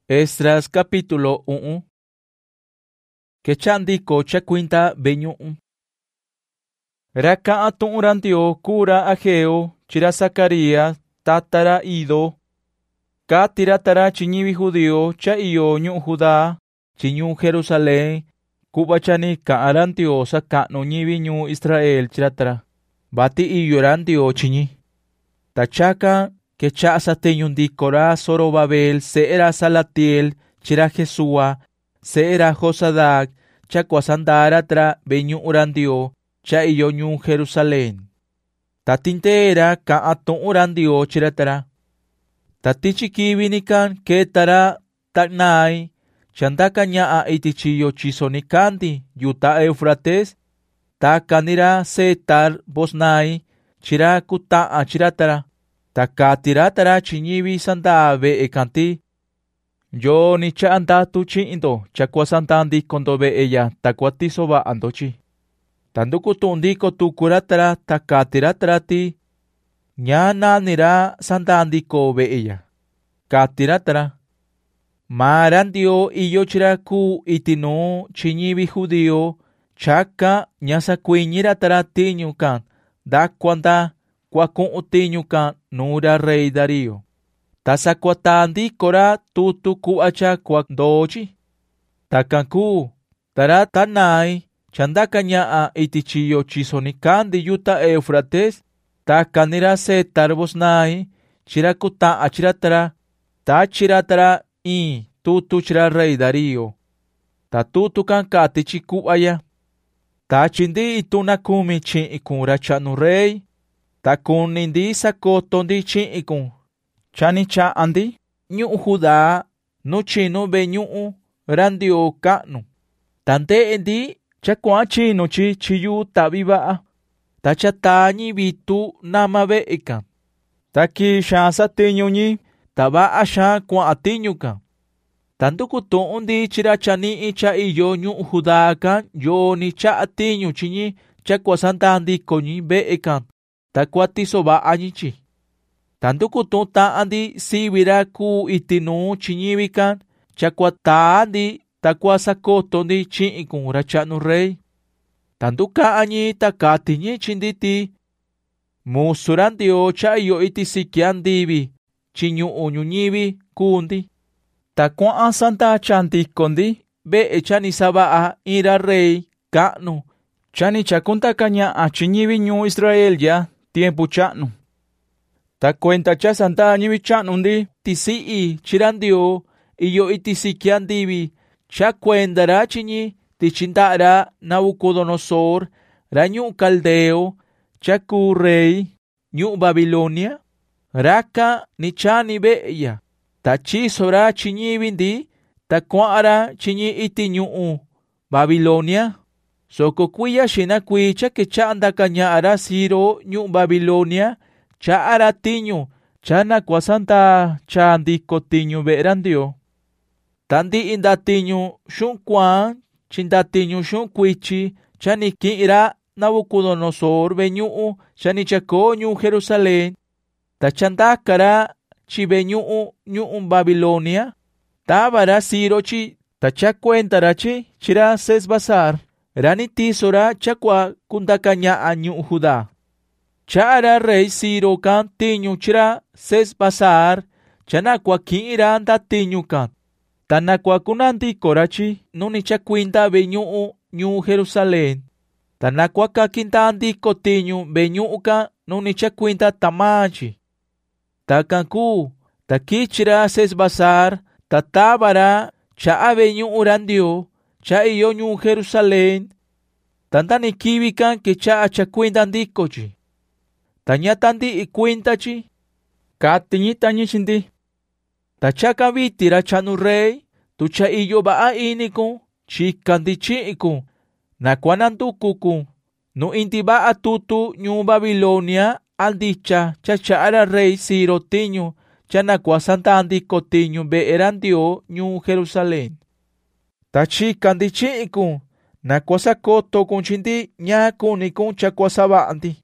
Esdras capítulo 1. Kechandi cha quinta beñu'u. Raka atun urantio cura Ageo, chira Zacarías, tatara Ido. Katira tara chiñibi judío, cha iyo ñu Judá, chiñu Jerusalén, kubachani ka arantio saka no ñibi ñu Israel chiratara. Bati iyo rantio chiñi. Tachaka kecha sateñundi Cora Zorobabel, seera Salatiel, chira Jesúa, seera Josadac, chacuasandara tra beñu urandio, cha iyo ñu Jerusalén. Tatintera ka atun urandio chiratara. Tatichikibinikan ketara taknai, chandaka nya itichiyo chisonikanti, yuta Eufrates, takanira setar bosnai, chira kuta chiratara. Takatiratara chiñibi santa be ekanti. Yo ni cha anda tu chindo, chakwa santa andi kondo be ella, takwatiso ba andochi. Tanduku tundiko tu kuratara, takatiratara ti. Nyana nira santa andiko be ella. Katiratara. Marandio iyo chiraku itino chiñibi judío, chaka nyasa kuiñiratara tiñukan, da kwanda kwakun utiñukan nura rey Darío. Tasakwatandi kora tutu kuacha kwakdochi. Takanku, tara tanai, chandaka nya itichiyo chisonikandi yuta Eufrates, takanira se tarbosnai, chirakuta achiratara, ta chiratara tutu chira rey Darío. Ta tutu kan katichi kuaya. Ta chindi ituna kumi chi ikun chanu rey. Ta kunindi sakotondi chi ikun. Chani cha andi, ñu Judá, no chino be ñu randio kanu. Tante endi, chakwa chino chi chiyu tabiba. Ta chatañi bitu nama be ikan. Ta ki shansa tiñuñi, taba asha kwa atiñukan. Tanto kutundi chira chani icha iyo ñu Judá kan, yo ni cha atiñu chiñi, chakwa santa andi koñi be ikan. Ta kwatiso ba añichi. Tanto kutunta andi sibira ku itinu chiñibikan, chakwata andi takwa sakotondi chiikun rachanu rey. Tanto ka añi takatiñi chinditi. Musurandio cha iyo iti sikiandibi, chiñu uñuñibi kundi. Takwa santa chanti kondi, be echani saba ira rey, kanu. Chani chakunta kanya chiñibi ñu Israel ya, tiempo chanu. Ta cuenta cha santa ñibi chanundi, tisi chirandio, iyo itisikiandibi, cha cuendara chiñi, tichindara Nabucodonosor, ra ñu Caldeo, cha ku rey, ñu Babilonia, raka ni chani beya, ta chisora chiñibindi, ta kuara chiñi iti ñu Babilonia, soko kuya shina kuicha que cha anda cañara siro ñu Babilonia, cha aratiño, chana kwasanta cha andiko tiño verandio. Tandi indatiño shun kwan, chindatiño shun kuichi, chani kira Nabucodonosor beñu, chani chakoñu Jerusalén, ta chandakara chi beñu ñu Babilonia, tabara sirochi, ta chacuentara chi, chira sesbasar, rani tisora chakwa kundakaña ñu Judá. Chara rey Ciro kan tiñu chira sesbasar, chanakwa kira anda tiñu kan. Tanakwa kunandi korachi, nuni chakwinda beñu ñu Jerusalén. Tanakwa kakinta andiko tiñu beñu kan, nuni chakwinda tamachi. Takanku, takichira sesbasar, tatabara, cha beñu urandio, cha iyo ñu Jerusalén. Tantani kibikan que cha chakwinda andikochi. Tañatandi ikuintachi, katiñi tañi chindi. Tachaka vitira chanu rey, tucha iyo ba inikun, chikandi chiikun, nakwanantukukun, no inti ba tutu ñu Babilonia, aldicha, chachara rey Ciro tiñu, chanakwa santa andiko tiñu be erandio ñu Jerusalén. Tachikandi chiikun, nakwasakoto kun chindi, ña kunikun chakwasaba andi.